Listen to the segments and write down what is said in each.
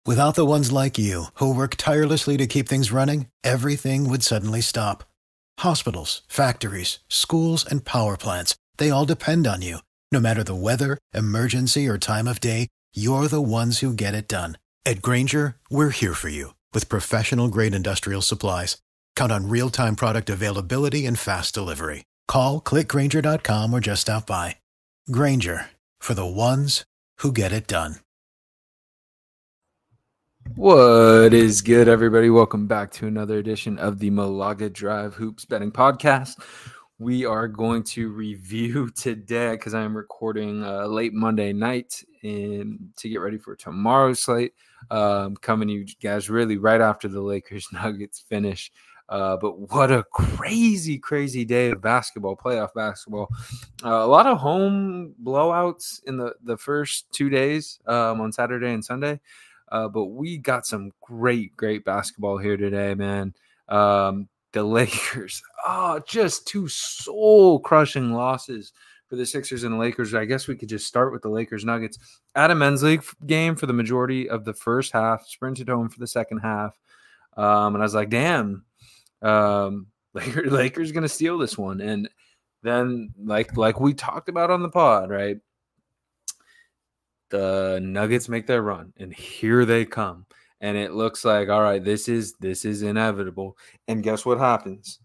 Without the ones like you, who work tirelessly to keep things running, everything would suddenly stop. Hospitals, factories, schools, and power plants, they all depend on you. No matter the weather, emergency, or time of day, you're the ones who get it done. At Grainger, we're here for you with professional-grade industrial supplies. Count on real-time product availability and fast delivery. Call, click Grainger.com, or just stop by. Grainger, for the ones who get it done. What is good, everybody? Welcome back to another edition of the Malaga Drive Hoops Betting Podcast. We are going to review today, because I am recording late Monday night to get ready for tomorrow's slate. Coming to you guys really right after the Lakers Nuggets finish. But what a crazy, crazy day of basketball, playoff basketball. A lot of home blowouts in the first 2 days on Saturday and Sunday. But we got some great basketball here today, man. The Lakers, just two soul-crushing losses for the Sixers and the Lakers. I guess we could just start with the Lakers Nuggets. At a men's league game for the majority of the first half, sprinted home for the second half. And I was like, damn, Lakers going to steal this one. And then, like we talked about on the pod, right? The Nuggets make their run, and here they come. And it looks like, all right, this is inevitable. And guess what happens?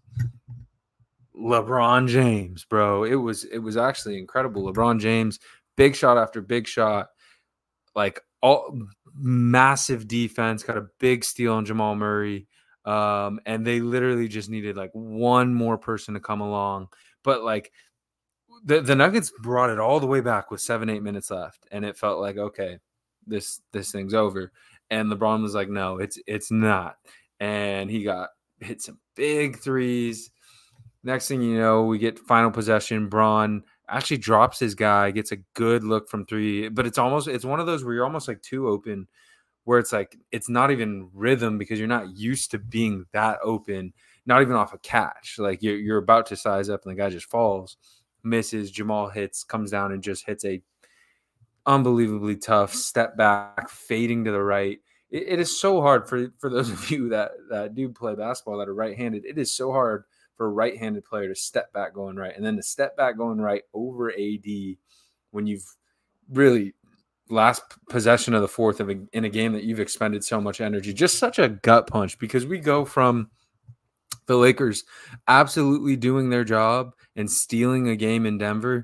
LeBron James, bro. It was actually incredible. LeBron James, big shot after big shot, like all massive defense, got a big steal on Jamal Murray. And they literally just needed like one more person to come along. But like the Nuggets brought it all the way back with 7-8 minutes left, and it felt like, okay, this thing's over. And LeBron was like, no, it's not. And he hit some big threes. Next thing you know, we get final possession. Bron actually drops his guy, gets a good look from three, but it's one of those where you're almost like too open, where it's like it's not even rhythm because you're not used to being that open, not even off a catch. Like you're about to size up and the guy just falls. Misses, Jamal hits, comes down and just hits a unbelievably tough step back, fading to the right. It is so hard for those of you that do play basketball that are right-handed. It is so hard for a right-handed player to step back going right, and then to step back going right over AD when you've really last possession of the fourth in a game that you've expended so much energy. Just such a gut punch, because we go from the Lakers absolutely doing their job and stealing a game in Denver,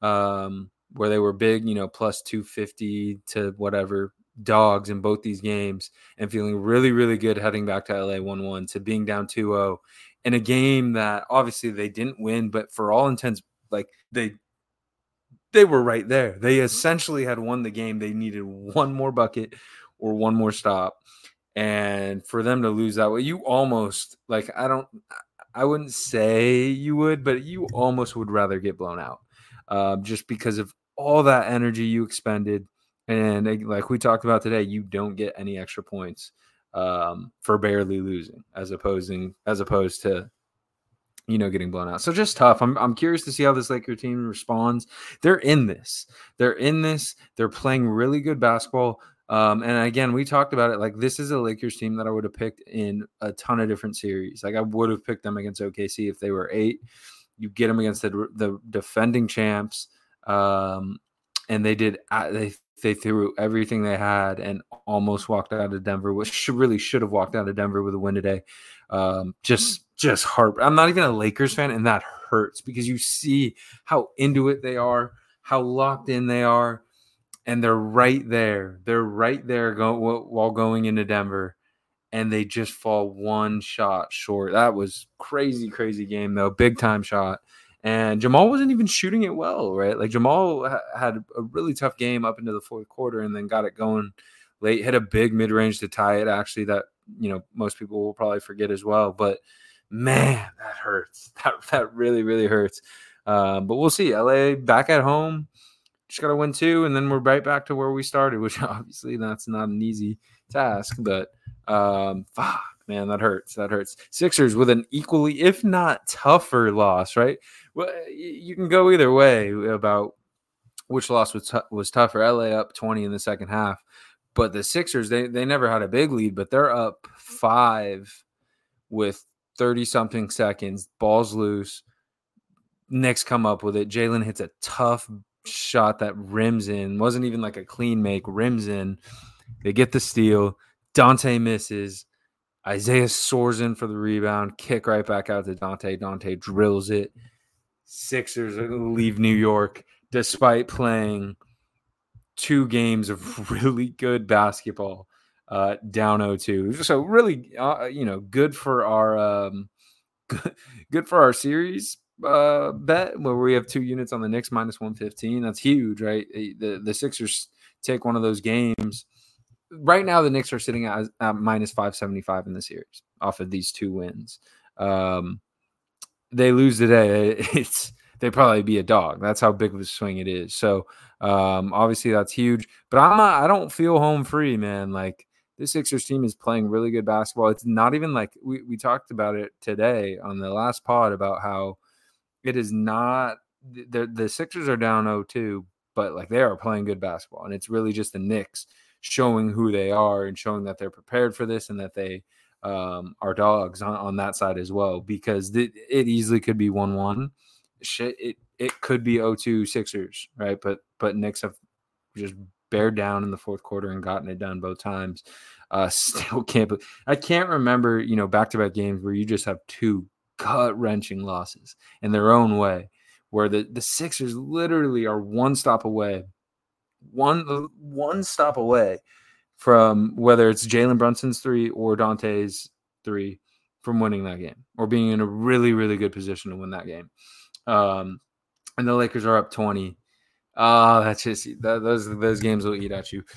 where they were big, plus 250 to whatever dogs in both these games, and feeling really, really good heading back to LA 1-1, to being down 2-0 in a game that obviously they didn't win, but for all intents, like they were right there. They essentially had won the game. They needed one more bucket or one more stop. And for them to lose that way, you almost, like, I wouldn't say you would, but you almost would rather get blown out, just because of all that energy you expended. And like we talked about today, you don't get any extra points for barely losing, as opposed to getting blown out. So just tough. I'm curious to see how this Laker team responds. They're in this. They're playing really good basketball. And again, we talked about it. Like, this is a Lakers team that I would have picked in a ton of different series. Like, I would have picked them against OKC if they were 8. You get them against the defending champs, and they did. They threw everything they had and almost walked out of Denver, which should have walked out of Denver with a win today. Just heart. I'm not even a Lakers fan, and that hurts, because you see how into it they are, how locked in they are. And they're right there. They're right there while going into Denver, and they just fall one shot short. That was crazy, crazy game, though. Big time shot. And Jamal wasn't even shooting it well, right? Like, Jamal had a really tough game up into the fourth quarter, and then got it going late. Hit a big mid-range to tie it, actually, that most people will probably forget as well. But man, that hurts. That really, really hurts. But we'll see. LA back at home. Just got to win 2, and then we're right back to where we started, which obviously that's not an easy task. But fuck, man, that hurts. That hurts. Sixers with an equally, if not tougher, loss, right? Well, you can go either way about which loss was tougher. LA up 20 in the second half, But the Sixers, they never had a big lead, but they're up 5 with 30-something seconds. Ball's loose. Knicks come up with it. Jalen hits a tough shot that rims in. Wasn't even like a clean make. Rims in. They get the steal. Dante misses. Isaiah soars in for the rebound. Kick right back out to Dante. Dante drills it. Sixers leave New York despite playing 2 games of really good basketball, down 0-2. So really, good for our good for our series bet where we have 2 units on the Knicks minus 115. That's huge, right? The Sixers take one of those games. Right now, the Knicks are sitting at minus 575 in the series off of these 2 wins. They lose today, they'd probably be a dog. That's how big of a swing it is. So obviously that's huge. But I don't feel home free, man. Like this Sixers team is playing really good basketball. It's not even like we talked about it today on the last pod about how it is not the Sixers are down 0-2, but like they are playing good basketball. And it's really just the Knicks showing who they are and showing that they're prepared for this and that they are dogs on that side as well, because it easily could be 1-1. It could be 0-2 Sixers, right? But Knicks have just bared down in the fourth quarter and gotten it done both times. Still I can't remember, back-to-back games where you just have 2 gut-wrenching losses in their own way, where the Sixers literally are one stop away from whether it's Jalen Brunson's 3 or Dante's 3 from winning that game or being in a really, really good position to win that game. And the Lakers are up 20. That's just those games will eat at you.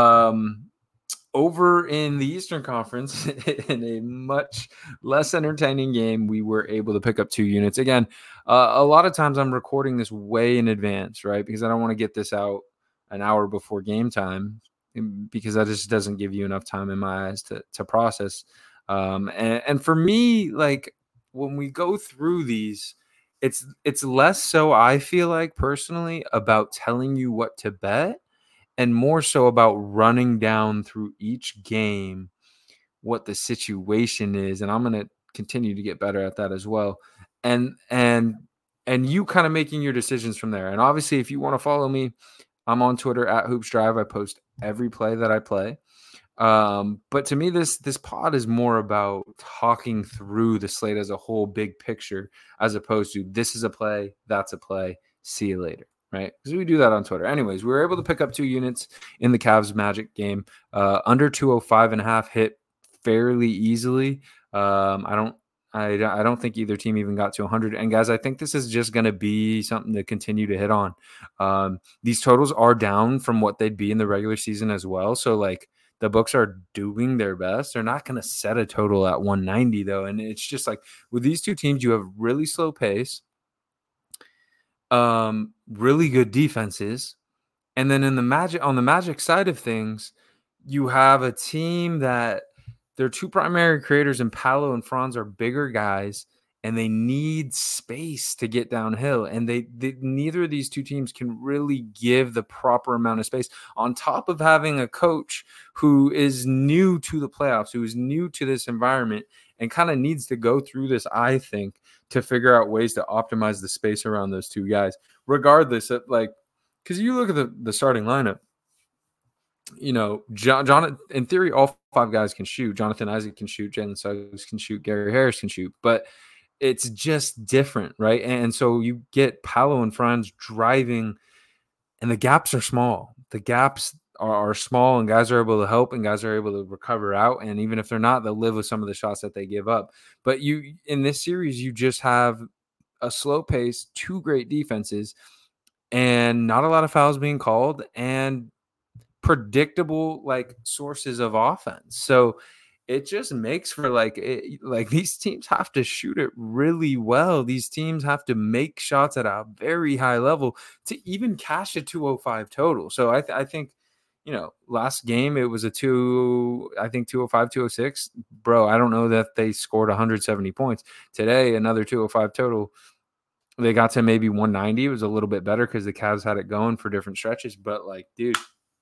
Over in the Eastern Conference, in a much less entertaining game, we were able to pick up 2 units. Again, a lot of times I'm recording this way in advance, right? Because I don't want to get this out an hour before game time, because that just doesn't give you enough time in my eyes to process. And for me, like when we go through these, it's less so, I feel like personally, about telling you what to bet and more so about running down through each game what the situation is. And I'm going to continue to get better at that as well. And you kind of making your decisions from there. And obviously, if you want to follow me, I'm on Twitter at Hoops Drive. I post every play that I play. But to me, this pod is more about talking through the slate as a whole, big picture, as opposed to this is a play, that's a play, see you later, right? Because we do that on Twitter. Anyways, we were able to pick up 2 units in the Cavs Magic game. Under 205.5 hit fairly easily. I don't think either team even got to 100. And guys, I think this is just going to be something to continue to hit on. These totals are down from what they'd be in the regular season as well. So like the books are doing their best. They're not going to set a total at 190 though. And it's just like with these 2 teams, you have really slow pace, really good defenses. And then on the Magic side of things, you have a team that their 2 primary creators in Paolo and Franz are bigger guys, and they need space to get downhill. And they neither of these 2 teams can really give the proper amount of space, on top of having a coach who is new to the playoffs, who is new to this environment, and kind of needs to go through this, I think, to figure out ways to optimize the space around those 2 guys. Regardless of because you look at the starting lineup, John, in theory, all 5 guys can shoot. Jonathan Isaac can shoot. Jalen Suggs can shoot. Gary Harris can shoot. But it's just different, right? And so you get Paolo and Franz driving, and the gaps are small. The gaps are small, and guys are able to help, and guys are able to recover out. And even if they're not, they'll live with some of the shots that they give up. But in this series, you just have a slow pace, 2 great defenses, and not a lot of fouls being called, and predictable sources of offense. So it just makes for these teams have to shoot it really well. These teams have to make shots at a very high level to even cash a 205 total. So I think, last game it was a 205, 206. Bro, I don't know that they scored 170 points. Today, another 205 total. They got to maybe 190. It was a little bit better because the Cavs had it going for different stretches. But dude,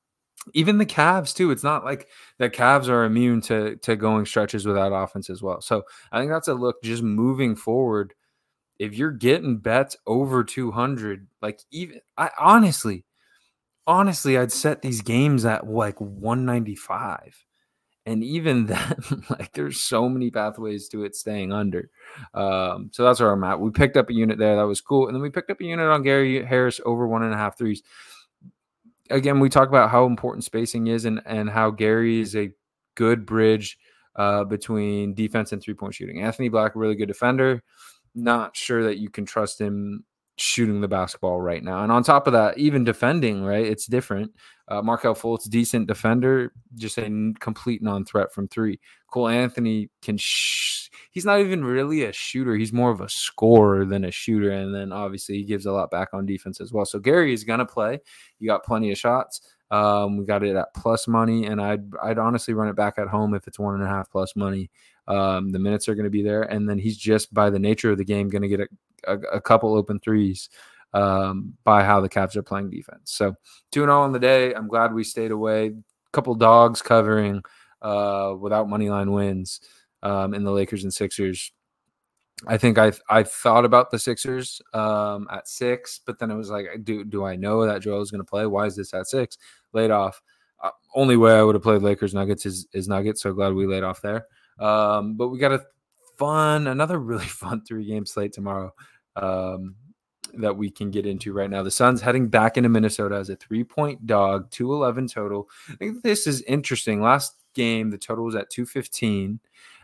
Even the Cavs too. It's not like the Cavs are immune to going stretches without offense as well. So I think that's a look just moving forward. If you're getting bets over 200, like even I honestly, I'd set these games at like 195. And even then, like there's so many pathways to it staying under. So that's where I'm at. We picked up a unit there. That was cool. And then we picked up a unit on Gary Harris over 1.5 threes. Again, we talk about how important spacing is and how Gary is a good bridge between defense and three-point shooting. Anthony Black, a really good defender. Not sure that you can trust him shooting the basketball right now. And on top of that, even defending, right, it's different. Markelle Fultz, decent defender, just a complete non-threat from three. Cole Anthony can he's not even really a shooter. He's more of a scorer than a shooter. And then obviously he gives a lot back on defense as well. So Gary is going to play. You got plenty of shots. We got it at plus money, and I'd honestly run it back at home if it's 1.5 plus money. The minutes are going to be there, and then he's just by the nature of the game going to get a couple open threes by how the Cavs are playing defense. So 2-0 on the day. I'm glad we stayed away. A couple dogs covering without money line wins in the Lakers and Sixers. I think I thought about the Sixers at 6, but then it was like, do I know that Joel is going to play? Why is this at 6? Laid off. Only way I would have played Lakers Nuggets is Nuggets. So glad we laid off there. But we got another really fun 3-game slate tomorrow that we can get into right now. The Suns heading back into Minnesota as a 3-point dog, 211 total. I think this is interesting. Last game, the total was at 215.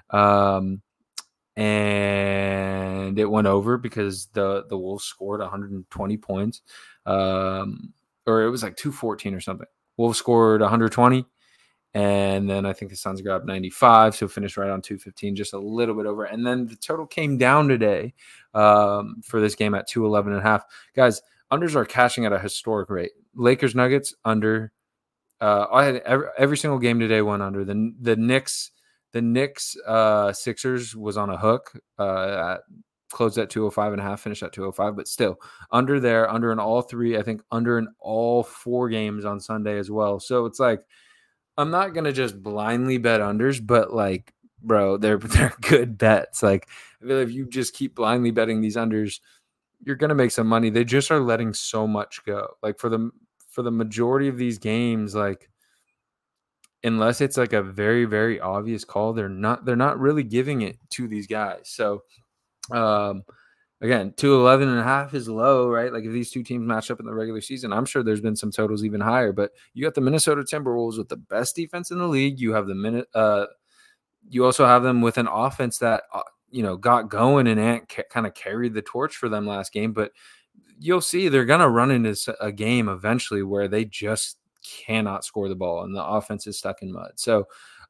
And it went over because the Wolves scored 120 points. Or it was like 214 or something. Wolves scored 120. And then I think the Suns grabbed 95, so finished right on 215, just a little bit over. And then the total came down today for this game at 211.5. Guys, unders are cashing at a historic rate. Lakers Nuggets under. I had every single game today went under. The Knicks Sixers was on a hook. Closed at 205.5, finished at 205, but still under there, under in all 3. I think under in all 4 games on Sunday as well. So it's like, I'm not going to just blindly bet unders, but like, bro, they're good bets. Like, I feel like if you just keep blindly betting these unders, you're going to make some money. They just are letting so much go. Like for the majority of these games, like unless it's like a very, very obvious call, they're not really giving it to these guys. So, again, 211.5 is low, right? Like if these two teams match up in the regular season, I'm sure there's been some totals even higher. But you got the Minnesota Timberwolves with the best defense in the league. You have you also have them with an offense that got going and kind of carried the torch for them last game. But you'll see they're gonna run into a game eventually where they just cannot score the ball and the offense is stuck in mud. So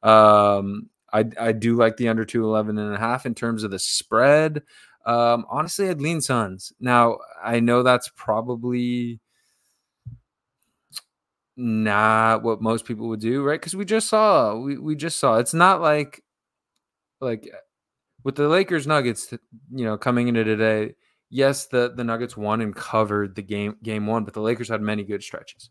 I do like the under 211.5 in terms of the spread. Honestly, I'd lean Suns. Now, I know that's probably not what most people would do, right? Because we just saw it's not like with the Lakers Nuggets, coming into today. Yes, the Nuggets won and covered the game 1, but the Lakers had many good stretches.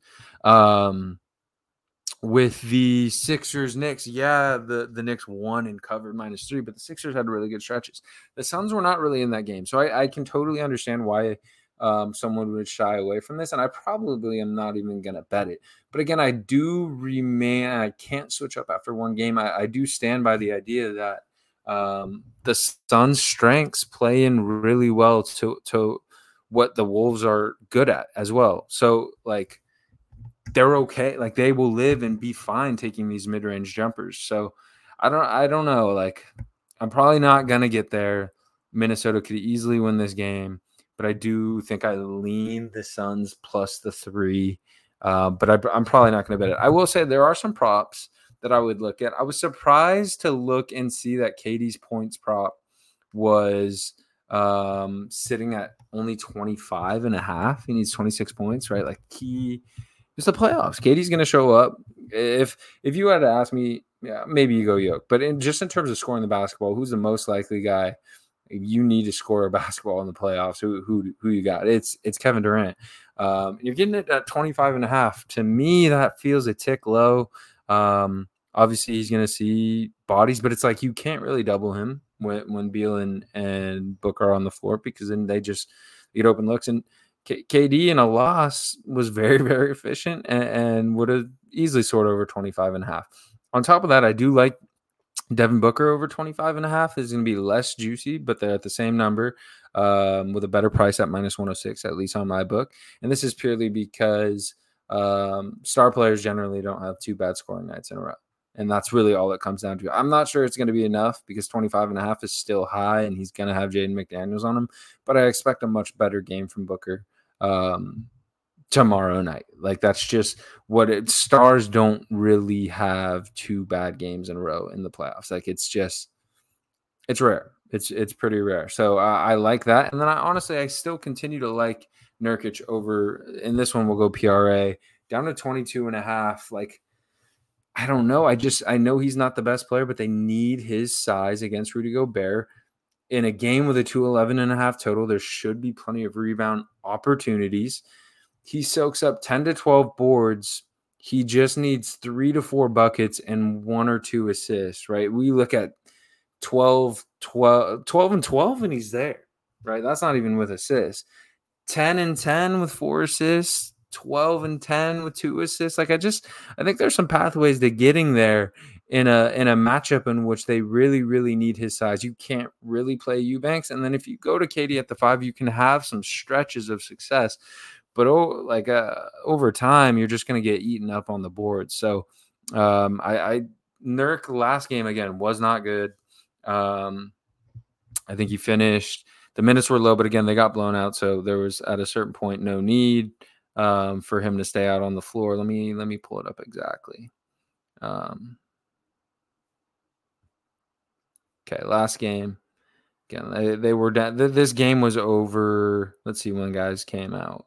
With the Sixers Knicks, the Knicks won and covered -3, but the Sixers had really good stretches. The Suns were not really in that game. So I can totally understand why someone would shy away from this. And I probably am not even going to bet it. But again, I can't switch up after one game. I do stand by the idea that the Suns' strengths play in really well to what the Wolves are good at as well. So like, they're okay. Like they will live and be fine taking these mid-range jumpers. So I don't know. Like I'm probably not going to get there. Minnesota could easily win this game, but I do think I lean the Suns plus the 3. But I'm probably not going to bet it. I will say there are some props that I would look at. I was surprised to look and see that KD's points prop was sitting at only 25.5. He needs 26 points, right? Like it's the playoffs. KD's going to show up. If you had to ask me, maybe you go Yoke. But just in terms of scoring the basketball, who's the most likely guy you need to score a basketball in the playoffs. Who you got? It's Kevin Durant. You're getting it at 25.5. To me, that feels a tick low. Obviously, he's going to see bodies, but it's like you can't really double him when Beal and Booker are on the floor, because then they just get open looks. And KD in a loss was very, very efficient and would have easily scored over 25.5. On top of that, I do like Devin Booker over 25.5 is going to be less juicy, but they're at the same number with a better price at -106, at least on my book. And this is purely because star players generally don't have 2 bad scoring nights in a row. And that's really all it comes down to. I'm not sure it's going to be enough because 25.5 is still high and he's going to have Jaden McDaniels on him. But I expect a much better game from Booker tomorrow night. Like, that's just what stars don't really have 2 bad games in a row in the playoffs. Like, it's rare. It's pretty rare. So I like that. And then I still continue to like Nurkic over, in this one we'll go PRA down to 22.5. Like, I don't know. I know he's not the best player, but they need his size against Rudy Gobert. In a game with a 211.5 total, there should be plenty of rebound opportunities. He soaks up 10 to 12 boards. He just needs 3 to 4 buckets and 1 or 2 assists, right? We look at 12 and 12, and he's there, right? That's not even with assists. 10 and 10 with 4 assists, 12 and 10 with 2 assists. Like, I think there's some pathways to getting there in a matchup in which they really, really need his size. You can't really play Eubanks. And then if you go to KD at the 5, you can have some stretches of success. But over time, you're just going to get eaten up on the board. So Nurk last game, again, was not good. I think he finished. The minutes were low, but again, they got blown out. So there was at a certain point no need for him to stay out on the floor. Let me pull it up exactly. Okay, last game. Again, they were down. This game was over. Let's see when guys came out.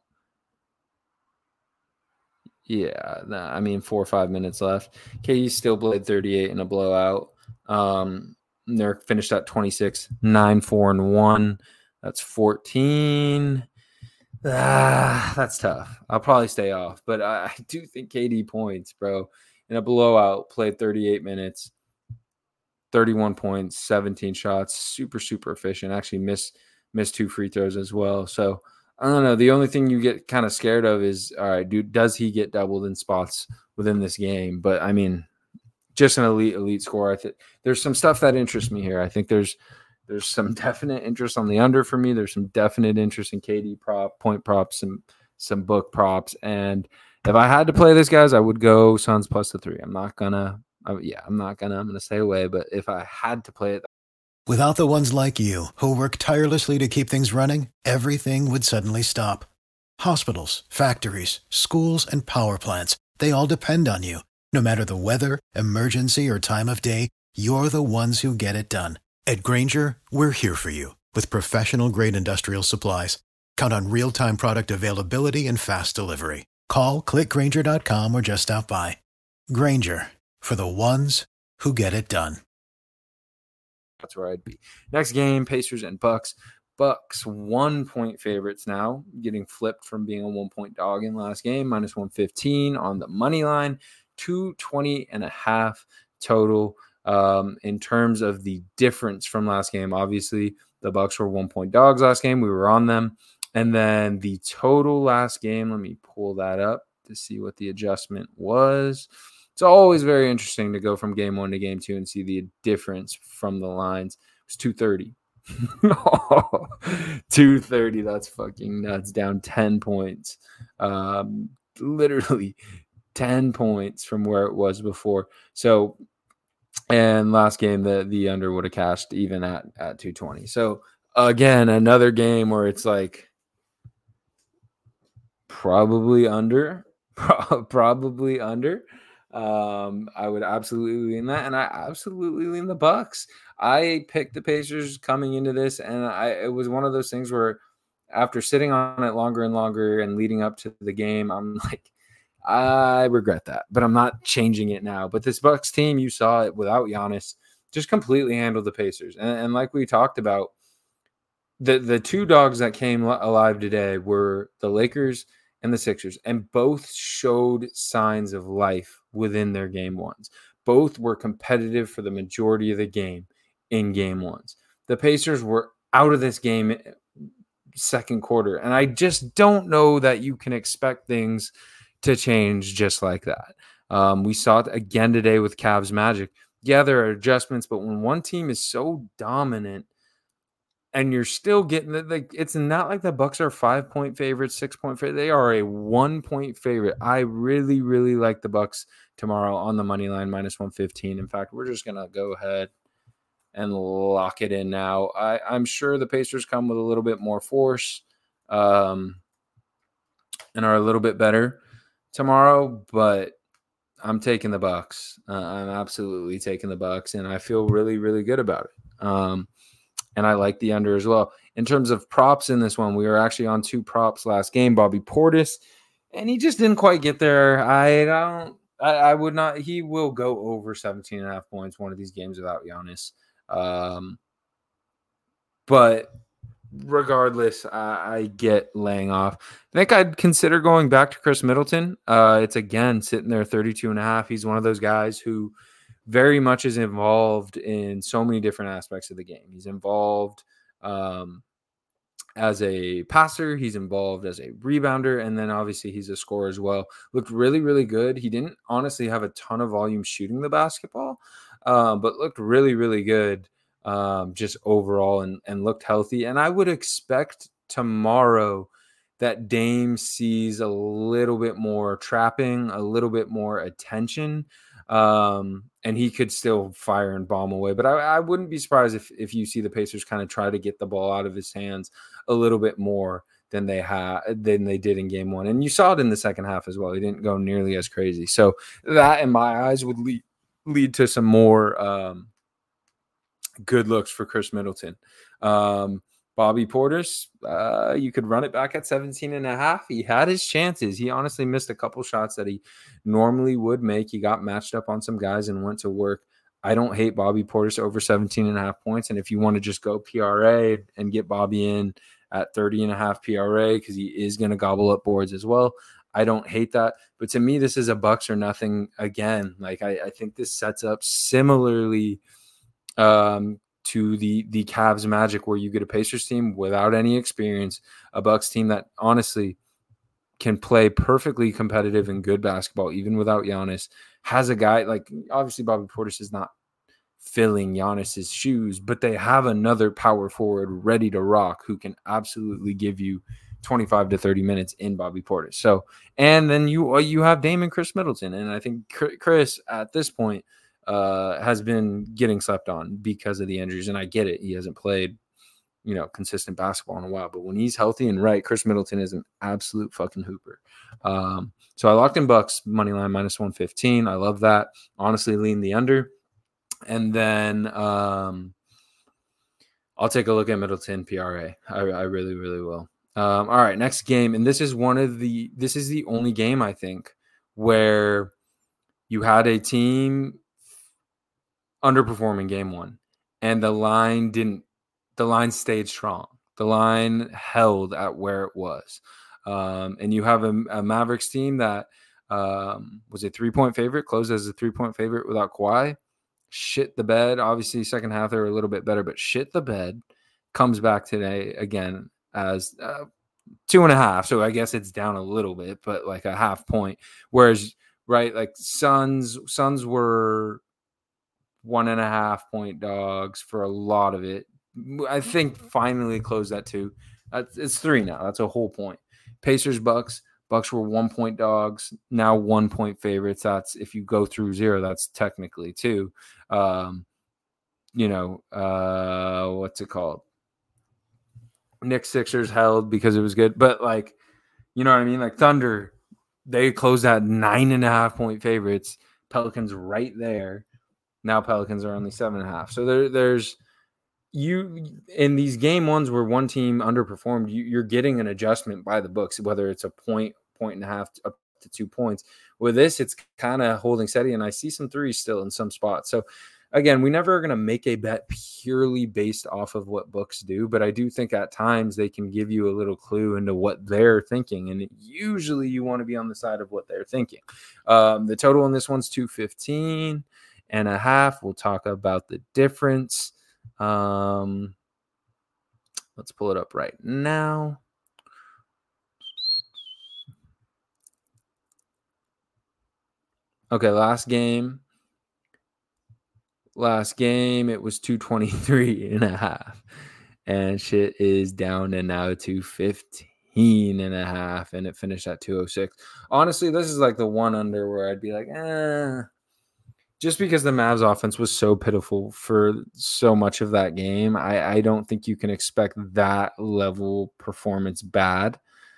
Yeah, 4 or 5 minutes left. KD still played 38 in a blowout. Nurk finished at 26, 9, 4, and 1. That's 14. That's tough. I'll probably stay off, but I do think KD points, bro. In a blowout, played 38 minutes, 31 points, 17 shots, super, super efficient. Actually missed 2 free throws as well. So I don't know. The only thing you get kind of scared of is, all right, dude, does he get doubled in spots within this game? But I mean, just an elite score. I think there's some stuff that interests me here. I think there's some definite interest on the under for me. There's some definite interest in KD point props, and some book props. And if I had to play this, guys, I would go Suns plus the 3. I'm gonna stay away. But if I had to play it, Without the ones like you, who work tirelessly to keep things running, everything would suddenly stop. Hospitals, factories, schools, and power plants, they all depend on you. No matter the weather, emergency, or time of day, you're the ones who get it done. At Grainger, we're here for you with professional-grade industrial supplies. Count on real-time product availability and fast delivery. Call, click Grainger.com, or just stop by. Grainger, for the ones who get it done. That's where I'd be. Next game, Pacers and Bucks. Bucks 1-point favorites now, getting flipped from being a 1-point dog in last game, -115 on the money line, 220.5 total. In terms of the difference from last game, obviously the Bucks were 1-point dogs last game. We were on them. And then the total last game, let me pull that up to see what the adjustment was. It's always very interesting to go from game 1 to game 2 and see the difference from the lines. It was 230. 230. That's fucking nuts. Down 10 points. Literally 10 points from where it was before. So, and last game, the under would have cashed even at 220. So, again, another game where it's like probably under. Probably under. I would absolutely lean that, and I absolutely lean the Bucks. I picked the Pacers coming into this, and it was one of those things where after sitting on it longer and longer and leading up to the game, I'm like, I regret that, but I'm not changing it now. But this Bucks team, you saw it without Giannis, just completely handled the Pacers. And like we talked about, the two dogs that came alive today were the Lakers and the Sixers, and both showed signs of life within their game ones. Both were competitive for the majority of the game in game ones. The Pacers were out of this game second quarter, and I just don't know that you can expect things to change just like that. We saw it again today with Cavs Magic. Yeah, there are adjustments, but when one team is so dominant and you're still getting like, it's not like the Bucks are 5-point favorites, 6-point favorite. They are a 1-point favorite. I really, really like the Bucks tomorrow on the money line -115. In fact, we're just gonna go ahead and lock it in now. I'm sure the Pacers come with a little bit more force, and are a little bit better tomorrow, but I'm taking the Bucks. I'm absolutely taking the Bucks, and I feel really, really good about it. And I like the under as well. In terms of props in this one, we were actually on 2 props last game. Bobby Portis, and he just didn't quite get there. I would not. He will go over 17.5 points one of these games without Giannis. But regardless, I get laying off. I think I'd consider going back to Chris Middleton. It's again sitting there 32.5. He's one of those guys who very much is involved in so many different aspects of the game. He's involved as a passer, he's involved as a rebounder, and then obviously he's a scorer as well. Looked really, really good. He didn't honestly have a ton of volume shooting the basketball, but looked really, really good just overall and looked healthy. And I would expect tomorrow that Dame sees a little bit more trapping, a little bit more attention, and he could still fire and bomb away. But I wouldn't be surprised if you see the Pacers kind of try to get the ball out of his hands a little bit more than they did in game one. And you saw it in the second half as well. He didn't go nearly as crazy. So that, in my eyes, would lead to some more good looks for Chris Middleton. Bobby Portis, you could run it back at 17.5. He had his chances. He honestly missed a couple shots that he normally would make. He got matched up on some guys and went to work. I don't hate Bobby Portis over 17.5 points. And if you want to just go PRA and get Bobby in at 30.5 PRA, because he is going to gobble up boards as well, I don't hate that. But to me, this is a Bucks or nothing again. Like I think this sets up similarly to the Cavs Magic, where you get a Pacers team without any experience, a Bucks team that honestly can play perfectly competitive and good basketball, even without Giannis, has a guy like, obviously Bobby Portis is not filling Giannis's shoes, but they have another power forward ready to rock who can absolutely give you 25 to 30 minutes in Bobby Portis. So, and then you have Dame and Chris Middleton. And I think Chris at this point has been getting slept on because of the injuries. And I get it. He hasn't played, consistent basketball in a while, but when he's healthy and right, Chris Middleton is an absolute fucking hooper. So I locked in Bucks money line -115. I love that. Honestly, lean the under. And then I'll take a look at Middleton PRA. I really, really will. All right, next game. And this is the only game, I think, where you had a team underperforming game one, and the line stayed strong. The line held at where it was. And you have a Mavericks team that was a 3-point favorite, closed as a 3-point favorite without Kawhi. Shit the bed. Obviously, second half they were a little bit better, but shit the bed. Comes back today again as 2.5. So I guess it's down a little bit, but like a half point. Whereas, right, like Suns were 1.5-point dogs for a lot of it. I think finally closed that 2. It's 3 now. That's a whole point. Pacers, Bucks were 1-point dogs, now 1-point favorites. That's, if you go through 0, that's technically 2. What's it called? Knicks Sixers held because it was good, but like, you know what I mean? Like Thunder, they closed at 9.5-point favorites. Pelicans right there. Now Pelicans are only 7.5. So there's you in these game ones where one team underperformed, you're getting an adjustment by the books, whether it's a point and a half up to 2 points. With this, it's kind of holding steady, and I see some threes still in some spots. So again, we never are going to make a bet purely based off of what books do, but I do think at times they can give you a little clue into what they're thinking, and usually you want to be on the side of what they're thinking. The total in this one's 215.5. We'll talk about the difference. Let's pull it up right now. Okay, last game it was 223.5, and shit is down to now 215.5, and it finished at 206. Honestly, this is like the one under where I'd be like, just because the Mavs offense was so pitiful for so much of that game. I don't think you can expect that level performance bad.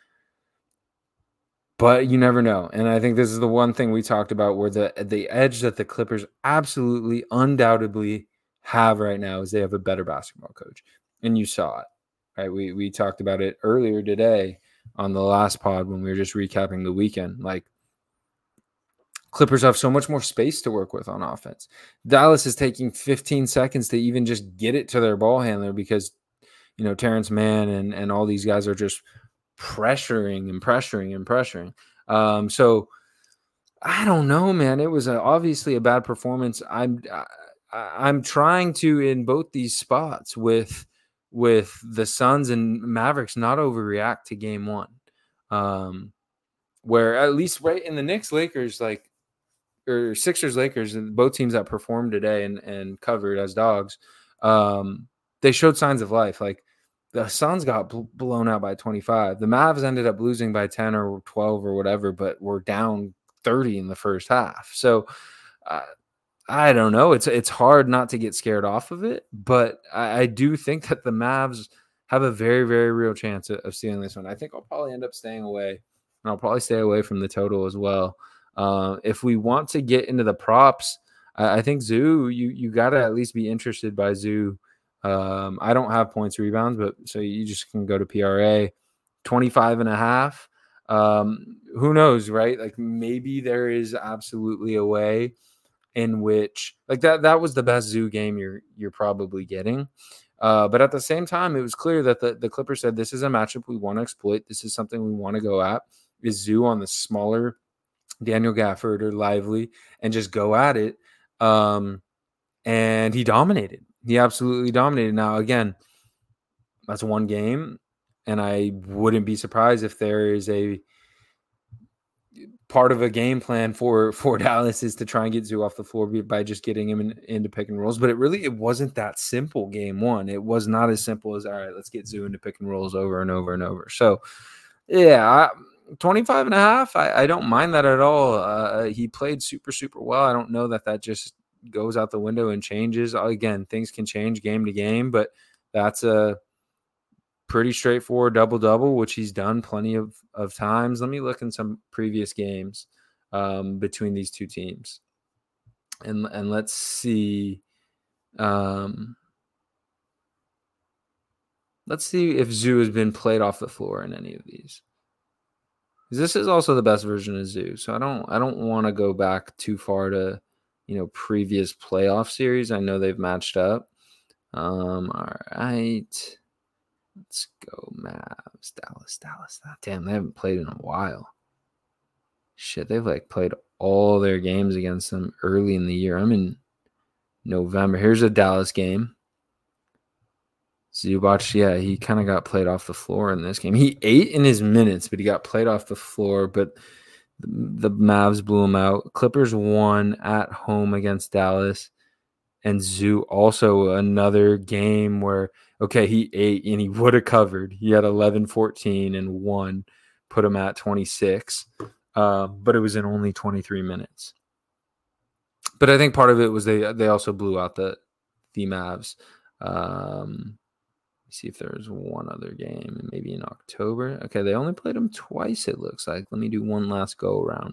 But you never know. And I think this is the one thing we talked about where the edge that the Clippers absolutely, undoubtedly have right now is they have a better basketball coach. And you saw it, right? We talked about it earlier today on the last pod when we were just recapping the weekend. Like, Clippers have so much more space to work with on offense. Dallas is taking 15 seconds to even just get it to their ball handler because, Terrence Mann and all these guys are just pressuring. So I don't know, man. It was obviously a bad performance. I'm trying to, in both these spots with the Suns and Mavericks, not overreact to game one. Where at least right in the Knicks Lakers, or Sixers Lakers, and both teams that performed today and covered as dogs, they showed signs of life. Like, the Suns got blown out by 25. The Mavs ended up losing by 10 or 12 or whatever, but were down 30 in the first half. So I don't know. It's hard not to get scared off of it, but I do think that the Mavs have a very, very real chance of stealing this one. I think I'll probably end up staying away, and I'll probably stay away from the total as well. If we want to get into the props, I think Zoo, you got to at least be interested by Zoo. I don't have points rebounds, but so you just can go to PRA 25.5. Who knows, right? Like, maybe there is absolutely a way in which, like, that was the best Zoo game you're probably getting. But at the same time, it was clear that the Clippers said, this is a matchup we want to exploit. This is something we want to go at. Is Zoo on the smaller Daniel Gafford or Lively and just go at it. And he dominated. He absolutely dominated. Now, again, that's one game, and I wouldn't be surprised if there is a part of a game plan for Dallas is to try and get Zoo off the floor by just getting him into pick and rolls. But it wasn't that simple game one. It was not as simple as, all right, let's get Zoo into pick and rolls over and over and over. So, yeah, 25.5, I don't mind that at all. He played super, super well. I don't know that just goes out the window and changes. Again, things can change game to game, but that's a pretty straightforward double-double, which he's done plenty of times. Let me look in some previous games between these two teams. And let's see. Let's see if Zoo has been played off the floor in any of these. This is also the best version of Zoo, so I don't want to go back too far to, previous playoff series. I know they've matched up. All right, let's go Mavs, Dallas. Damn, they haven't played in a while. Shit, they've played all their games against them early in the year. I'm in November. Here's a Dallas game. Zubac, yeah, he kind of got played off the floor in this game. He ate in his minutes, but he got played off the floor. But the Mavs blew him out. Clippers won at home against Dallas. And Zoo also another game where, okay, he ate and he would have covered. He had 11, 14, and 1, put him at 26. But it was in only 23 minutes. But I think part of it was they also blew out the Mavs. See if there's one other game, maybe in October. Okay, they only played them twice, it looks like. Let me do one last go around.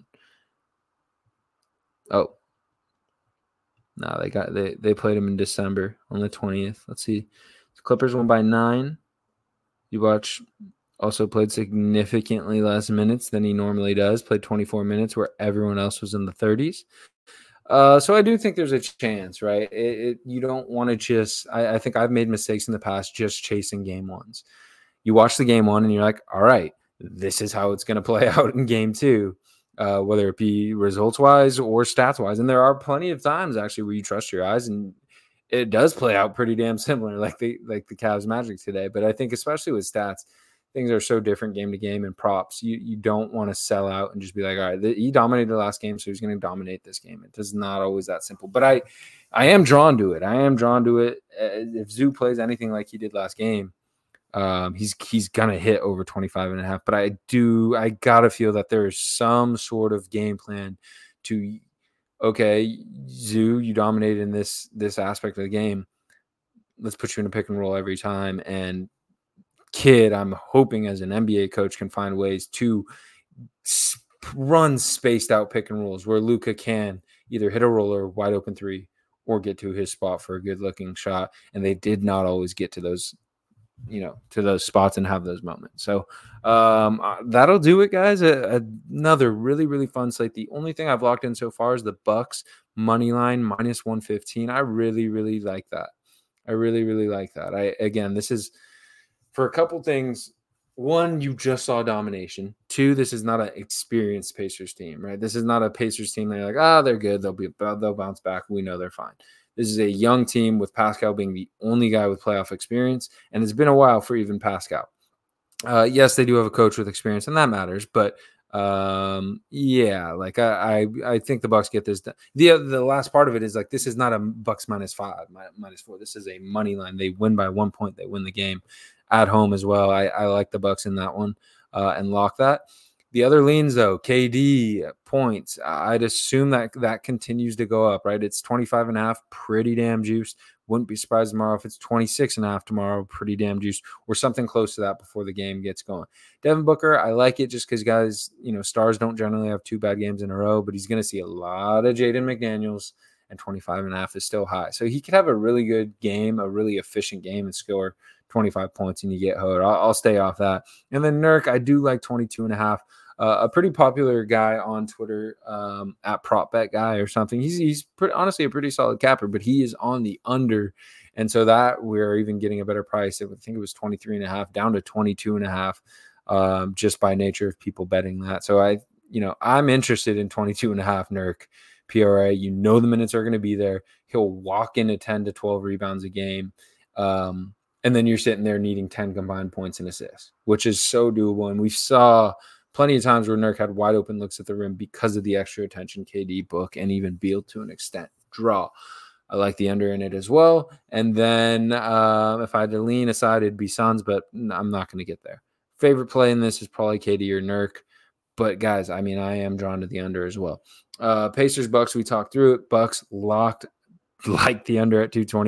Oh. No, they played them in December on the 20th. Let's see. The Clippers won by 9. Zubac also played significantly less minutes than he normally does. Played 24 minutes where everyone else was in the 30s. So I do think there's a chance, right? You don't want to just. I think I've made mistakes in the past just chasing game ones. You watch the game one and you're like, all right, this is how it's going to play out in game two, whether it be results wise or stats wise. And there are plenty of times actually where you trust your eyes and it does play out pretty damn similar, like the Cavs Magic today. But I think especially with stats, things are so different game to game and props. You don't want to sell out and just be like, all right, he dominated the last game, so he's going to dominate this game. It is not always that simple. But I am drawn to it. I am drawn to it. If Zoo plays anything like he did last game, he's gonna hit over 25.5. But I gotta feel that there is some sort of game plan to, okay, Zoo, you dominated in this aspect of the game. Let's put you in a pick and roll every time. And Kid, I'm hoping as an NBA coach can find ways to run spaced out pick and rolls where Luka can either hit a roller, wide open three, or get to his spot for a good looking shot. And they did not always get to those spots and have those moments. So that'll do it, guys. Another really, really fun slate. The only thing I've locked in so far is the Bucks money line minus 115. I really, really like that. Again, this is for a couple things. One, you just saw domination. Two, this is not an experienced Pacers team, right? This is not a Pacers team that you're like, they're good. They'll bounce back. We know they're fine. This is a young team with Pascal being the only guy with playoff experience, and it's been a while for even Pascal. Yes, they do have a coach with experience, and that matters. But I think the Bucks get this done. The last part of it is like this is not a Bucks -5, -4. This is a money line. They win by 1 point. They win the game at home as well. I like the Bucks in that one and lock that. The other leans, though, KD points, I'd assume that continues to go up, right? It's 25.5, pretty damn juiced. Wouldn't be surprised tomorrow if it's 26.5 tomorrow, pretty damn juiced, or something close to that before the game gets going. Devin Booker, I like it just because guys, stars don't generally have 2 bad games in a row, but he's going to see a lot of Jaden McDaniels, and 25.5 is still high. So he could have a really good game, a really efficient game, and score 25 points and you get hoed. I'll stay off that. And then Nurk, I do like 22.5. A pretty popular guy on Twitter at Prop Bet Guy or something. He's honestly a pretty solid capper, but he is on the under. And so that we're even getting a better price. I think it was 23.5 down to 22.5 just by nature of people betting that. So I'm interested in 22.5 Nurk PRA. The minutes are going to be there. He'll walk into 10 to 12 rebounds a game. And then you're sitting there needing 10 combined points and assists, which is so doable. And we saw plenty of times where Nurk had wide open looks at the rim because of the extra attention KD, Book, and even Beal to an extent. Draw. I like the under in it as well. And then if I had to lean aside, it'd be Suns, but I'm not going to get there. Favorite play in this is probably KD or Nurk. But, guys, I am drawn to the under as well. Pacers, Bucks, we talked through it. Bucks locked like the under at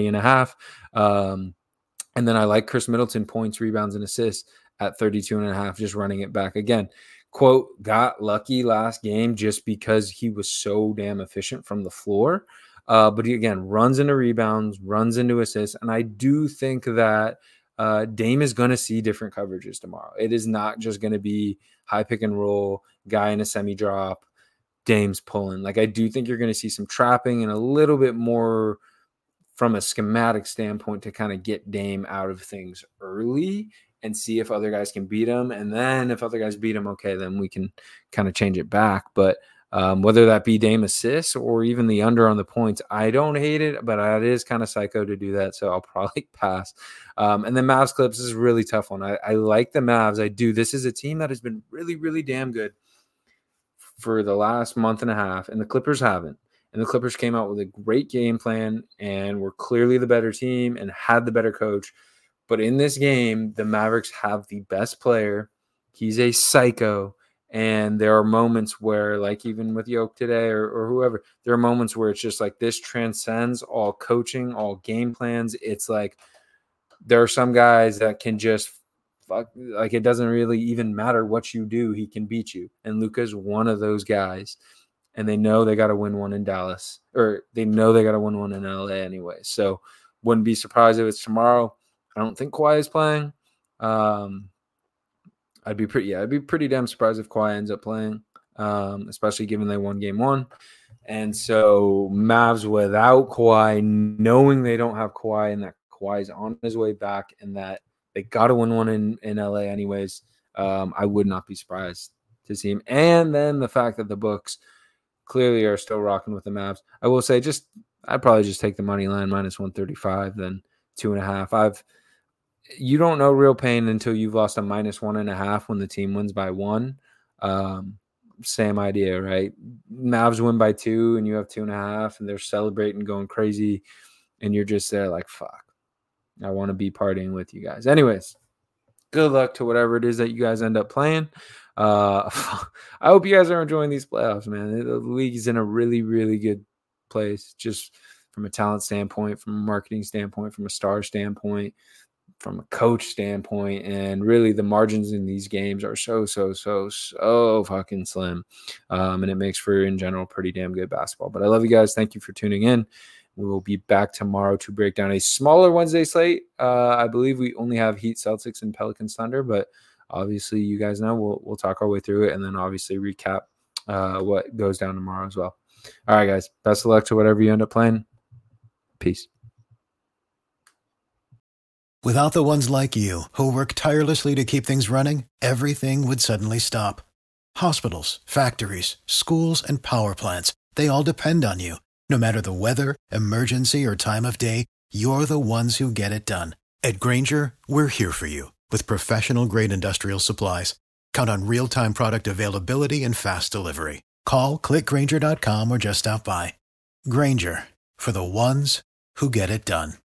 220.5. And then I like Chris Middleton points, rebounds, and assists at 32.5, just running it back again. Quote, got lucky last game just because he was so damn efficient from the floor. But he, again, runs into rebounds, runs into assists. And I do think that Dame is going to see different coverages tomorrow. It is not just going to be high pick and roll, guy in a semi-drop, Dame's pulling. Like, I do think you're going to see some trapping and a little bit more from a schematic standpoint to kind of get Dame out of things early and see if other guys can beat him. And then if other guys beat him, okay, then we can kind of change it back. But whether that be Dame assists or even the under on the points, I don't hate it, but it is kind of psycho to do that. So I'll probably pass. And then Mavs Clips is a really tough one. I like the Mavs. I do. This is a team that has been really, really damn good for the last month and a half, and the Clippers haven't. And the Clippers came out with a great game plan and were clearly the better team and had the better coach. But in this game, the Mavericks have the best player. He's a psycho. And there are moments where, like even with Yoke today or whoever, there are moments where it's just like this transcends all coaching, all game plans. It's like there are some guys that can just fuck, like it doesn't really even matter what you do. He can beat you. And Luka's one of those guys. And they know they got to win one in Dallas, or they know they got to win one in LA anyway. So wouldn't be surprised if it's tomorrow. I don't think Kawhi is playing. I'd be pretty damn surprised if Kawhi ends up playing, especially given they won game one. And so Mavs without Kawhi, knowing they don't have Kawhi and that Kawhi's on his way back and that they got to win one in LA anyways, I would not be surprised to see him. And then the fact that the books clearly are still rocking with the Mavs. I will say I'd probably just take the money line minus 135 then 2.5. You don't know real pain until you've lost a minus 1.5 when the team wins by 1. Same idea, right? Mavs win by 2 and you have 2.5 and they're celebrating, going crazy, and you're just there like, fuck, I want to be partying with you guys. Anyways, good luck to whatever it is that you guys end up playing. I hope you guys are enjoying these playoffs, man. The league is in a really, really good place, just from a talent standpoint, from a marketing standpoint, from a star standpoint, from a coach standpoint, and really the margins in these games are so fucking slim, and it makes for, in general, pretty damn good basketball. But I love you guys. Thank you for tuning in. We will be back tomorrow to break down a smaller Wednesday slate. I believe we only have Heat, Celtics, and Pelicans, Thunder, but obviously you guys know we'll talk our way through it and then obviously recap what goes down tomorrow as well. All right, guys, best of luck to whatever you end up playing. Peace. Without the ones like you, who work tirelessly to keep things running, everything would suddenly stop. Hospitals, factories, schools, and power plants, they all depend on you. No matter the weather, emergency, or time of day, you're the ones who get it done. At Grainger, we're here for you with professional-grade industrial supplies. Count on real-time product availability and fast delivery. Call, click Grainger.com, or just stop by. Grainger, for the ones who get it done.